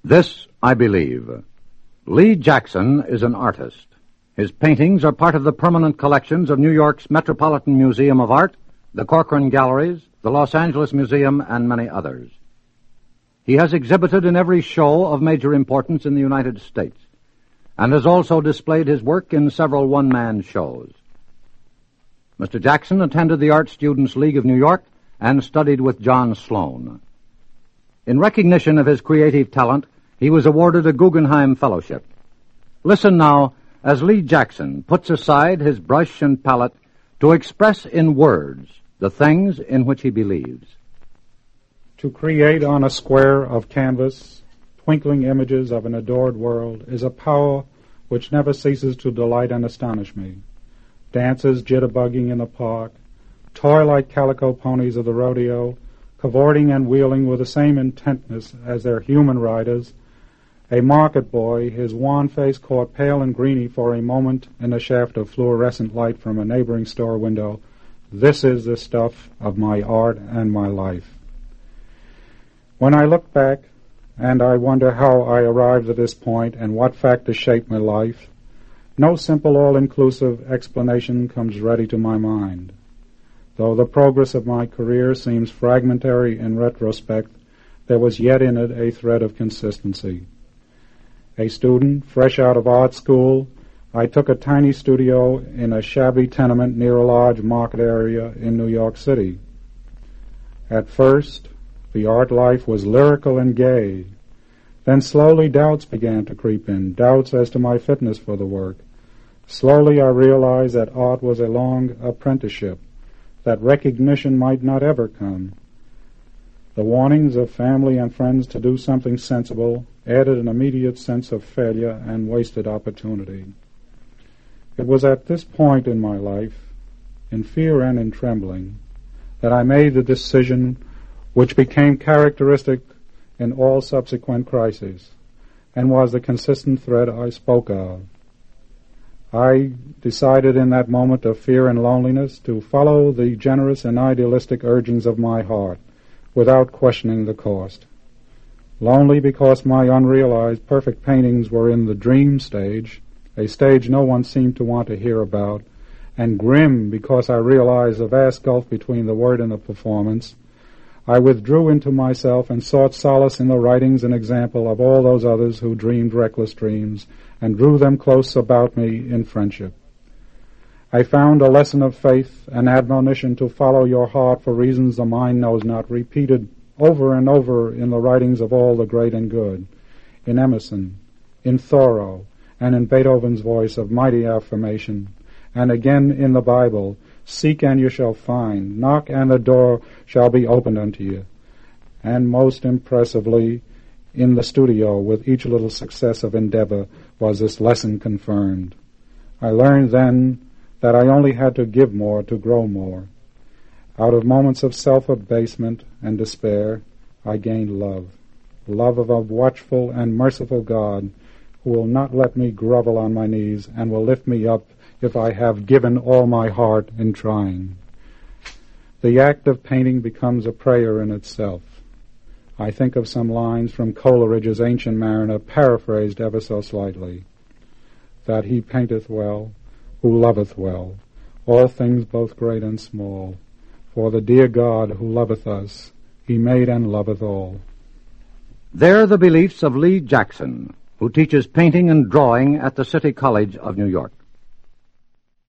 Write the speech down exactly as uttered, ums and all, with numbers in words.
This I believe. Lee Jackson is an artist. His paintings are part of the permanent collections of New York's Metropolitan Museum of Art, the Corcoran Galleries, the Los Angeles Museum, and many others. He has exhibited in every show of major importance in the United States, and has also displayed his work in several one-man shows. Mister Jackson attended the Art Students League of New York and studied with John Sloan. In recognition of his creative talent, he was awarded a Guggenheim Fellowship. Listen now as Lee Jackson puts aside his brush and palette to express in words the things in which he believes. To create on a square of canvas twinkling images of an adored world is a power which never ceases to delight and astonish me. Dancers jitterbugging in the park, toy-like calico ponies of the rodeo, cavorting and wheeling with the same intentness as their human riders, a market boy, his wan face caught pale and greeny for a moment in a shaft of fluorescent light from a neighboring store window. This is the stuff of my art and my life. When I look back, and I wonder how I arrived at this point and what factors shaped my life, no simple all-inclusive explanation comes ready to my mind. Though the progress of my career seems fragmentary in retrospect, there was yet in it a thread of consistency. A student, fresh out of art school, I took a tiny studio in a shabby tenement near a large market area in New York City. At first, the art life was lyrical and gay. Then slowly doubts began to creep in, doubts as to my fitness for the work. Slowly I realized that art was a long apprenticeship, that recognition might not ever come. The warnings of family and friends to do something sensible added an immediate sense of failure and wasted opportunity. It was at this point in my life, in fear and in trembling, that I made the decision which became characteristic in all subsequent crises, and was the consistent thread I spoke of. I decided in that moment of fear and loneliness to follow the generous and idealistic urgings of my heart, without questioning the cost. Lonely because my unrealized perfect paintings were in the dream stage, a stage no one seemed to want to hear about, and grim because I realized the vast gulf between the word and the performance, I withdrew into myself and sought solace in the writings and example of all those others who dreamed reckless dreams, and drew them close about me in friendship. I found a lesson of faith, an admonition to follow your heart for reasons the mind knows not, repeated over and over in the writings of all the great and good, in Emerson, in Thoreau, and in Beethoven's voice of mighty affirmation, and again in the Bible, seek and you shall find, knock and the door shall be opened unto you, and most impressively, in the studio, with each little success of endeavor, was this lesson confirmed. I learned then that I only had to give more to grow more. Out of moments of self-abasement and despair, I gained love, love of a watchful and merciful God who will not let me grovel on my knees and will lift me up if I have given all my heart in trying. The act of painting becomes a prayer in itself. I think of some lines from Coleridge's Ancient Mariner, paraphrased ever so slightly, that he painteth well, who loveth well, all things both great and small. For the dear God who loveth us, he made and loveth all. They're the beliefs of Lee Jackson, who teaches painting and drawing at the City College of New York.